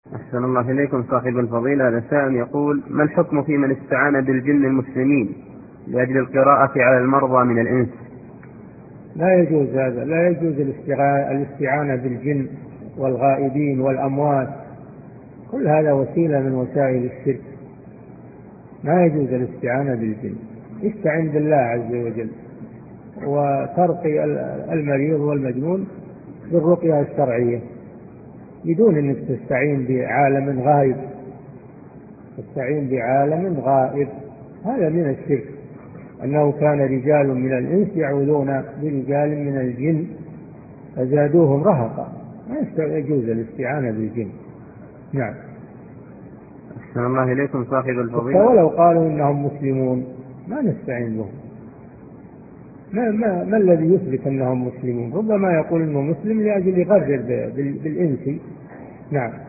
أحسن الله إليكم صاحب الفضيلة. هذا سائل يقول: ما الحكم في من استعان بالجن المسلمين لأجل القراءة على المرضى من الإنس؟ لا يجوز هذا، لا يجوز الاستعانة بالجن والغائبين والأموات، كل هذا وسيلة من وسائل الشرك. ما يجوز الاستعانة بالجن، استعن بالله عز وجل، وترقي المريض والمجنون بالرقية الشرعية بدون أنك تستعين بعالم غائب. تستعين بعالم غائب هذا من الشرك. أنه كان رجال من الإنس يعوذون برجال من الجن فزادوهم رهقا. ما يجوز الاستعانة بالجن. نعم. أحسن الله إليكم صاحب الفضيلة. ولو قالوا إنهم مسلمون ما نستعين بهم. ما الذي يثبت أنهم مسلمون؟ ربما يقول إنه مسلم لأجل يغرر بالإنس. نعم.